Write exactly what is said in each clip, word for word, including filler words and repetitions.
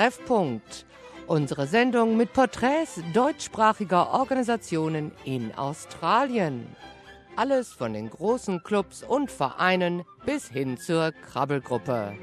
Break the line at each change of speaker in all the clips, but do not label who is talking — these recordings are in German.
Treffpunkt. Unsere Sendung mit Porträts deutschsprachiger Organisationen in Australien. Alles von den großen Clubs und Vereinen bis hin zur Krabbelgruppe.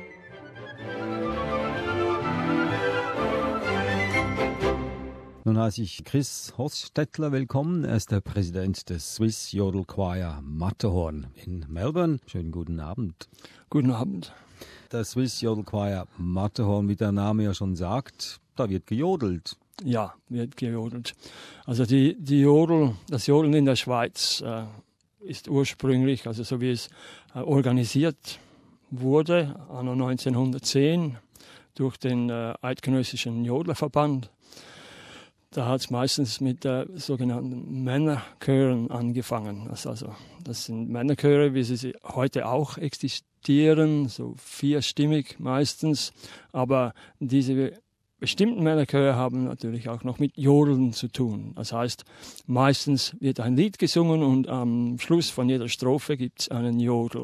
Nun heiße ich Chris Hostetler willkommen. Er ist der Präsident des Swiss Yodel Choir Matterhorn in Melbourne. Schönen guten Abend.
Guten Abend.
Der Swiss Yodel Choir Matterhorn, wie der Name ja schon sagt, da wird gejodelt.
Ja, wird gejodelt. Also die, die Jodel, das Jodeln in der Schweiz äh, ist ursprünglich, also so wie es äh, organisiert wurde, anno neunzehnhundertzehn durch den äh, Eidgenössischen Jodlerverband. Da hat es meistens mit äh, sogenannten Männerchören angefangen. Also, also das sind Männerchöre, wie sie heute auch existieren, so vierstimmig meistens. Aber diese bestimmten Männerchöre haben natürlich auch noch mit Jodeln zu tun. Das heißt, meistens wird ein Lied gesungen und am Schluss von jeder Strophe gibt es einen Jodel.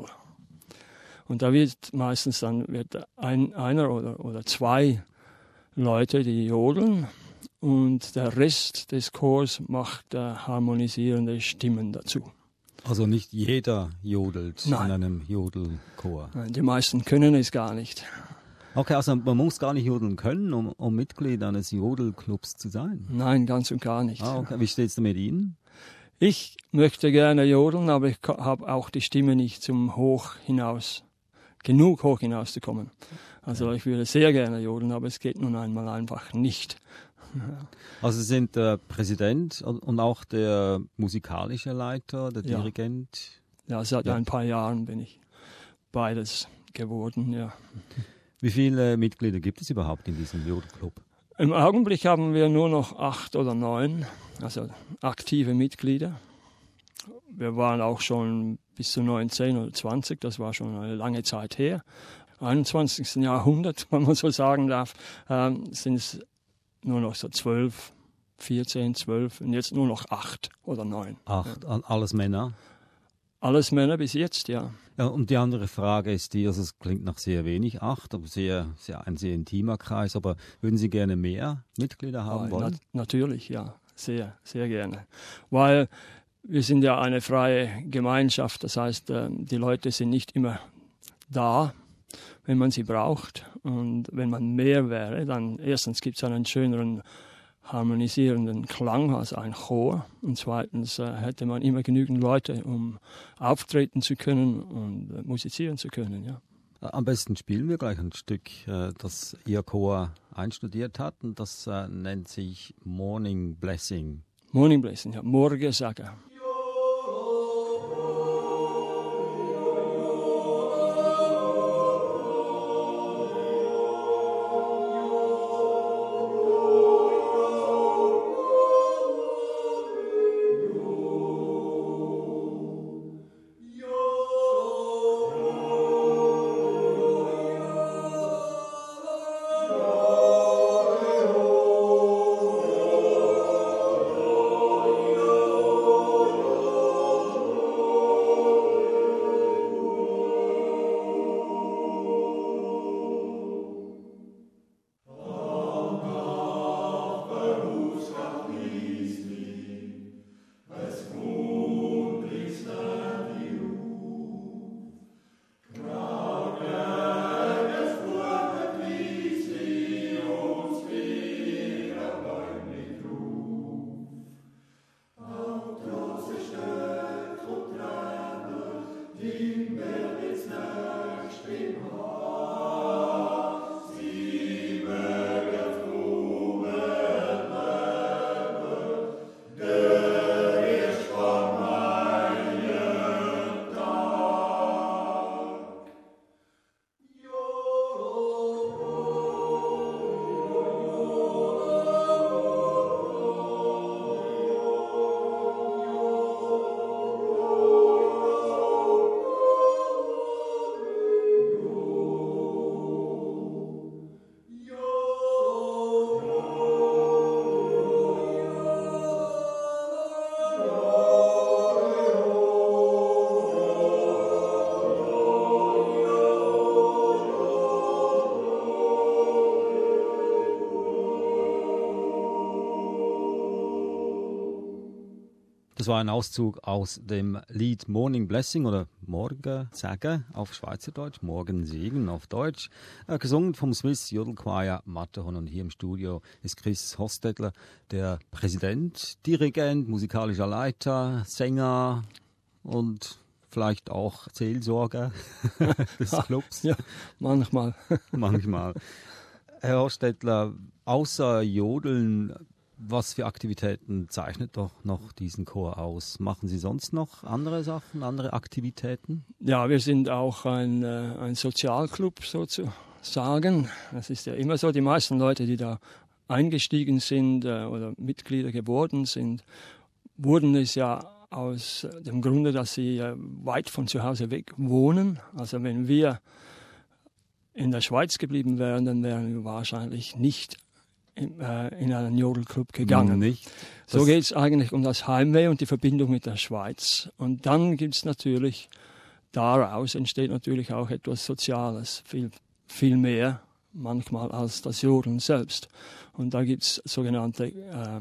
Und da wird meistens dann wird ein, einer oder, oder zwei Leute, die jodeln. Und der Rest des Chors macht äh, harmonisierende Stimmen dazu.
Also nicht jeder jodelt
Nein.
in einem Jodelchor?
Nein, die meisten können es gar nicht.
Okay, also man muss gar nicht jodeln können, um, um Mitglied eines Jodelclubs zu sein?
Nein, ganz und gar nicht.
Ah, okay. Wie steht es mit Ihnen?
Ich möchte gerne jodeln, aber ich habe auch die Stimme nicht, um hoch hinaus, genug hoch hinaus zu kommen. Also ich würde sehr gerne jodeln, aber es geht nun einmal einfach nicht.
Also Sie sind der Präsident und auch der musikalische Leiter, der
Ja.
Dirigent?
Ja, seit
Ja.
ein paar Jahren bin ich beides geworden, ja.
Wie viele Mitglieder gibt es überhaupt in diesem Jodelclub?
Im Augenblick haben wir nur noch acht oder neun, also aktive Mitglieder. Wir waren auch schon bis zu neunzehn oder zwanzig, das war schon eine lange Zeit her. einundzwanzigsten Jahrhundert, wenn man so sagen darf, ähm, sind es nur noch so zwölf, vierzehn, zwölf und jetzt nur noch acht oder neun.
Acht, ja. Alles Männer?
Alles Männer bis jetzt, ja.
Ja, und die andere Frage ist die, also es klingt nach sehr wenig, acht, aber sehr, sehr, ein sehr intimer Kreis, aber würden Sie gerne mehr Mitglieder haben
Ja,
wollen?
nat- natürlich, ja, sehr, sehr gerne. Weil wir sind ja eine freie Gemeinschaft, das heißt, äh, die Leute sind nicht immer da, wenn man sie braucht. Und wenn man mehr wäre, dann erstens gibt es einen schöneren harmonisierenden Klang als ein Chor. Und zweitens äh, hätte man immer genügend Leute, um auftreten zu können und äh, musizieren zu können. Ja.
Am besten spielen wir gleich ein Stück, äh, das Ihr Chor einstudiert hat, und das äh, nennt sich Morning Blessing.
Morning Blessing, ja, Morgensagen.
Oh
Das war ein Auszug aus dem Lied Morning Blessing oder Morgensagen auf Schweizerdeutsch, Morgensegen auf Deutsch, äh, gesungen vom Swiss Jodel Choir Matterhorn. Und hier im Studio ist Chris Hostetler, der Präsident, Dirigent, musikalischer Leiter, Sänger und vielleicht auch Seelsorger des Clubs.
Ja, manchmal.
Manchmal. Herr Hostetler, außer Jodeln, was für Aktivitäten zeichnet doch noch diesen Chor aus? Machen Sie sonst noch andere Sachen, andere Aktivitäten?
Ja, wir sind auch ein, äh, ein Sozialclub sozusagen. Das ist ja immer so. Die meisten Leute, die da eingestiegen sind äh, oder Mitglieder geworden sind, wurden es ja aus dem Grunde, dass sie äh, weit von zu Hause weg wohnen. Also wenn wir in der Schweiz geblieben wären, dann wären wir wahrscheinlich nicht in, äh, in einen Jodelclub gegangen.
Nicht.
So geht es eigentlich um das Heimweh und die Verbindung mit der Schweiz. Und dann gibt es natürlich, daraus entsteht natürlich auch etwas Soziales, viel, viel mehr manchmal als das Jodeln selbst. Und da gibt es sogenannte äh,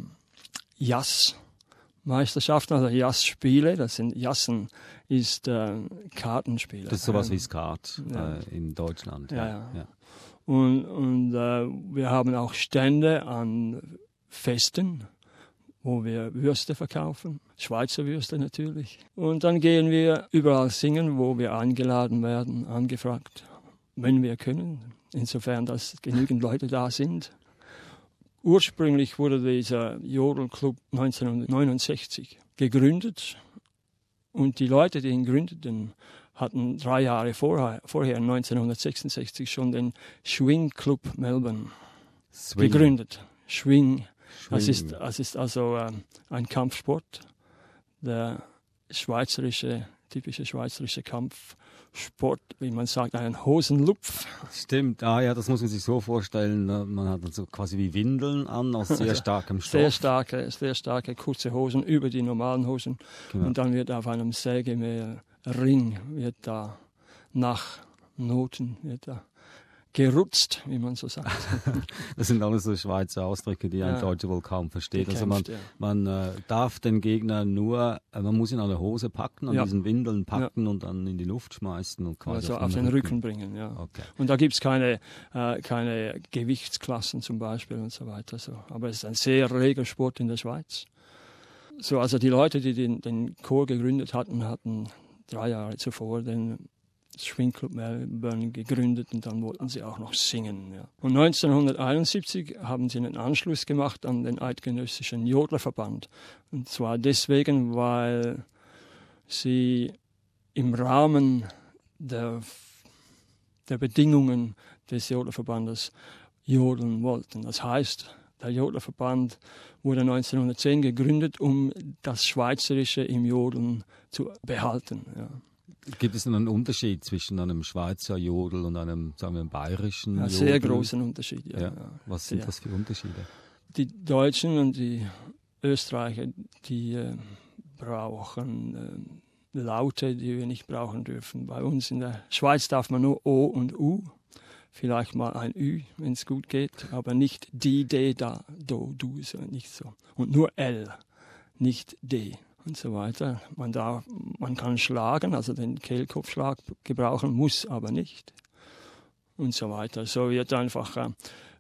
Jass-Meisterschaften, also Jass-Spiele. Das sind Jassen ist äh, Kartenspiele.
Das ist sowas wie Skat
ja.
äh, in Deutschland.
Ja, ja. ja. Und, und äh, wir haben auch Stände an Festen, wo wir Würste verkaufen, Schweizer Würste natürlich. Und dann gehen wir überall singen, wo wir eingeladen werden, angefragt, wenn wir können, insofern, dass genügend Leute da sind. Ursprünglich wurde dieser Jodelclub neunzehnhundertneunundsechzig gegründet und die Leute, die ihn gründeten, hatten drei Jahre vorher, vorher neunzehnhundertsechsundsechzig schon den Swing Club Melbourne Swing. gegründet. Swing, Swing. Das, ist, das ist also äh, ein Kampfsport, der schweizerische, typische schweizerische Kampfsport, wie man sagt, ein Hosenlupf.
Stimmt, ah ja, das muss man sich so vorstellen, man hat so quasi wie Windeln an aus sehr starkem Stoff.
Sehr starke, sehr starke kurze Hosen über die normalen Hosen genau. Und dann wird auf einem Sägemehl Ring wird da nach Noten wird da gerutzt, wie man so sagt.
Das sind alles so Schweizer Ausdrücke, die ja. ein Deutscher wohl kaum versteht. Gekämpft, also man, ja. man äh, darf den Gegner nur, äh, man muss ihn an der Hose packen, an ja. diesen Windeln packen ja. und dann in die Luft schmeißen und quasi
also
auf,
auf den,
den
Rücken,
Rücken
bringen. Ja.
Okay.
Und da gibt es keine, äh, keine Gewichtsklassen zum Beispiel und so weiter. So. Aber es ist ein sehr reger Sport in der Schweiz. So, also die Leute, die den, den Chor gegründet hatten, hatten drei Jahre zuvor den Swing Club Melbourne gegründet und dann wollten sie auch noch singen. Ja. Und neunzehnhunderteinundsiebzig haben sie einen Anschluss gemacht an den Eidgenössischen Jodlerverband. Und zwar deswegen, weil sie im Rahmen der, der Bedingungen des Jodlerverbandes jodeln wollten. Das heißt, der Jodlerverband wurde neunzehnhundertzehn gegründet, um das Schweizerische im Jodeln zu behalten. Ja.
Gibt es einen Unterschied zwischen einem Schweizer Jodel und einem, sagen wir, bayerischen
ja,
Jodel?
Sehr großen Unterschied, ja.
ja. Was sind sehr. das für Unterschiede?
Die Deutschen und die Österreicher, die äh, brauchen äh, Laute, die wir nicht brauchen dürfen. Bei uns in der Schweiz darf man nur O und U, vielleicht mal ein Ü, wenn es gut geht, aber nicht die, D, da, do, du, so, nicht so. Und nur L, nicht D. Und so weiter. Man, darf, man kann schlagen, also den Kehlkopfschlag gebrauchen, muss aber nicht. Und so weiter. So wird einfach äh,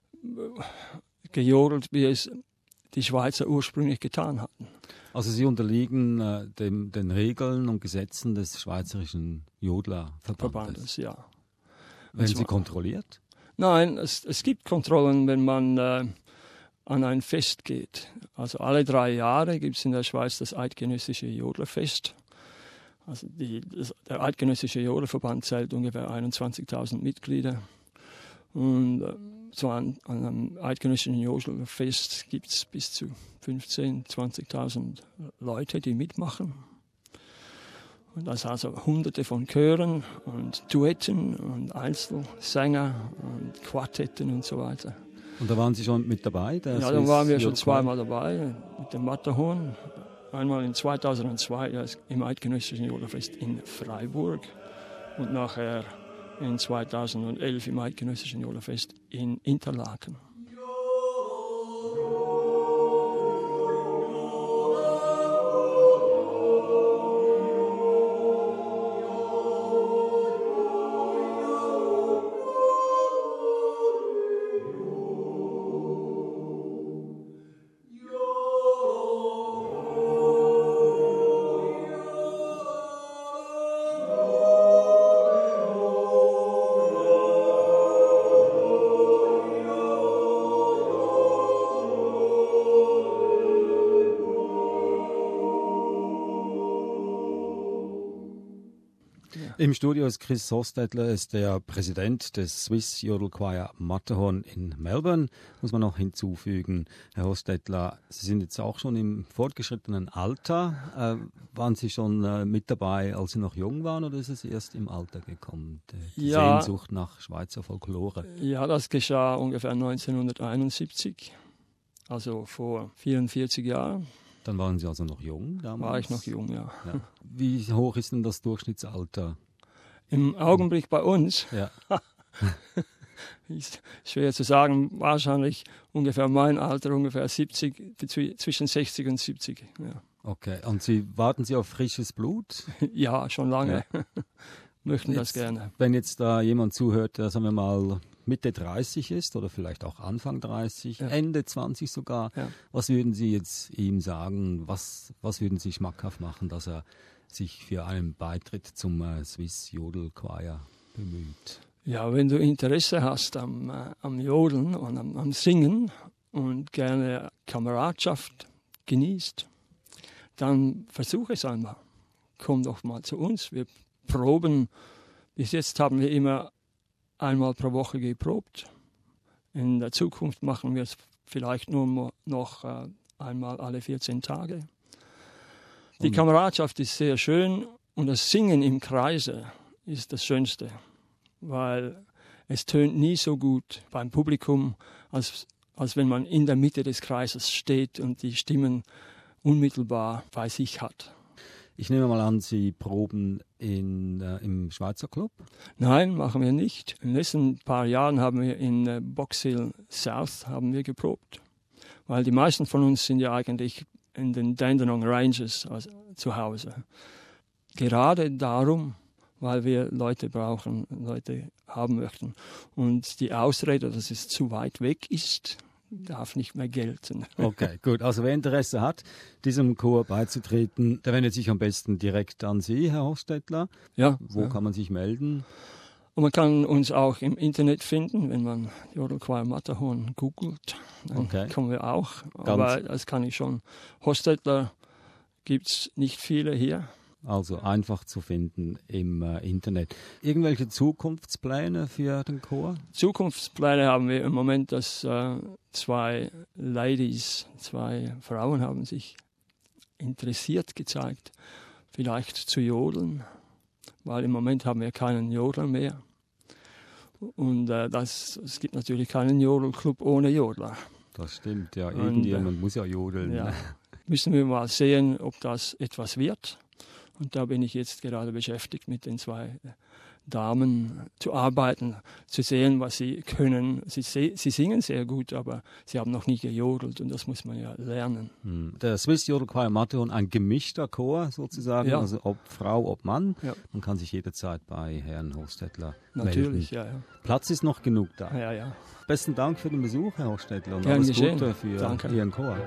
gejodelt, wie es die Schweizer ursprünglich getan hatten.
Also Sie unterliegen äh, dem, den Regeln und Gesetzen des Schweizerischen Jodlerverbandes? Verbandes,
ja.
Werden Sie kontrolliert?
Nein, es, es gibt Kontrollen, wenn man äh, an ein Fest geht. Also alle drei Jahre gibt es in der Schweiz das Eidgenössische Jodlerfest. Also die, das, der Eidgenössische Jodlerverband zählt ungefähr einundzwanzigtausend Mitglieder. Und äh, so an, an einem Eidgenössischen Jodlerfest gibt es bis zu fünfzehntausend, zwanzigtausend Leute, die mitmachen. Und das also hunderte von Chören und Duetten und Einzelsänger und Quartetten und so weiter.
Und da waren Sie schon mit dabei?
Ja, da waren wir schon zweimal dabei mit dem Matterhorn. Einmal in zweitausendzwei ja, im Eidgenössischen Jodlerfest in Freiburg und nachher in zweitausendelf im Eidgenössischen Jodlerfest in Interlaken.
Im Studio ist Chris Hostetler, ist der Präsident des Swiss Yodel Choir Matterhorn in Melbourne. Muss man noch hinzufügen, Herr Hostetler, Sie sind jetzt auch schon im fortgeschrittenen Alter. Äh, waren Sie schon äh, mit dabei, als Sie noch jung waren, oder ist es erst im Alter gekommen, die, die
ja,
Sehnsucht nach Schweizer Folklore?
Ja, das geschah ungefähr neunzehnhunderteinundsiebzig, also vor vierundvierzig Jahren.
Dann waren Sie also noch jung damals?
War ich noch jung, ja.
ja. Wie hoch ist denn das Durchschnittsalter?
Im Augenblick bei uns?
Ja.
Ist schwer zu sagen, wahrscheinlich ungefähr mein Alter, ungefähr siebzig, zwischen sechzig und siebzig. Ja.
Okay, und Sie warten Sie auf frisches Blut?
Ja, schon lange. Ja. Möchten
jetzt,
das gerne.
Wenn jetzt da jemand zuhört, der, sagen wir mal, Mitte dreißig ist oder vielleicht auch Anfang dreißig, ja. Ende zwanzig sogar, ja. Was würden Sie jetzt ihm sagen, was, was würden Sie schmackhaft machen, dass er sich für einen Beitritt zum äh, Swiss Yodel Choir bemüht?
Ja, wenn du Interesse hast am, äh, am Jodeln und am, am Singen und gerne Kameradschaft genießt, dann versuch es einmal. Komm doch mal zu uns, wir proben. Bis jetzt haben wir immer einmal pro Woche geprobt. In der Zukunft machen wir es vielleicht nur noch äh, einmal alle vierzehn Tage. Die Kameradschaft ist sehr schön und das Singen im Kreise ist das Schönste, weil es tönt nie so gut beim Publikum, als, als wenn man in der Mitte des Kreises steht und die Stimmen unmittelbar bei sich hat.
Ich nehme mal an, Sie proben in, äh, im Schweizer Club?
Nein, machen wir nicht. In den letzten paar Jahren haben wir in äh, Box Hill South haben wir geprobt, weil die meisten von uns sind ja eigentlich in den Dandenong Ranges also zu Hause. Gerade darum, weil wir Leute brauchen, Leute haben möchten. Und die Ausrede, dass es zu weit weg ist, darf nicht mehr gelten.
Okay, gut. Also wer Interesse hat, diesem Chor beizutreten, der wendet sich am besten direkt an Sie, Herr Hostetler.
Ja.
Wo
ja.
kann man sich melden?
Und man kann uns auch im Internet finden, wenn man Yodel Choir Matterhorn googelt. Dann okay. kommen wir auch. Ganz Aber das kann ich schon. Hostetler gibt es nicht viele hier.
Also einfach zu finden im äh, Internet. Irgendwelche Zukunftspläne für den Chor?
Zukunftspläne haben wir im Moment, dass äh, zwei Ladies, zwei Frauen haben sich interessiert gezeigt, vielleicht zu jodeln, weil im Moment haben wir keinen Jodler mehr. Und äh, das, es gibt natürlich keinen Jodelclub ohne Jodler.
Das stimmt, ja. Irgendjemand äh, muss ja jodeln.
Ja. Müssen wir mal sehen, ob das etwas wird. Und da bin ich jetzt gerade beschäftigt, mit den zwei Damen zu arbeiten, zu sehen, was sie können. Sie, sie singen sehr gut, aber sie haben noch nie gejodelt und das muss man ja lernen.
Der Swiss Yodel Choir Matterhorn, ein gemischter Chor sozusagen, ja. Also ob Frau, ob Mann. Ja. Man kann sich jederzeit bei Herrn Hostetler melden.
Natürlich, ja, ja.
Platz ist noch genug da.
Ja, ja.
Besten Dank für den Besuch, Herr Hostetler, und
Gern
alles
geschehen.
Gute für
Danke.
Ihren Chor.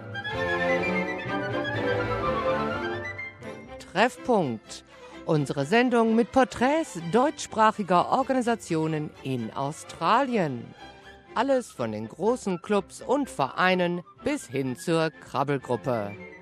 Treffpunkt. Unsere Sendung mit Porträts deutschsprachiger Organisationen in Australien. Alles von den großen Clubs und Vereinen bis hin zur Krabbelgruppe.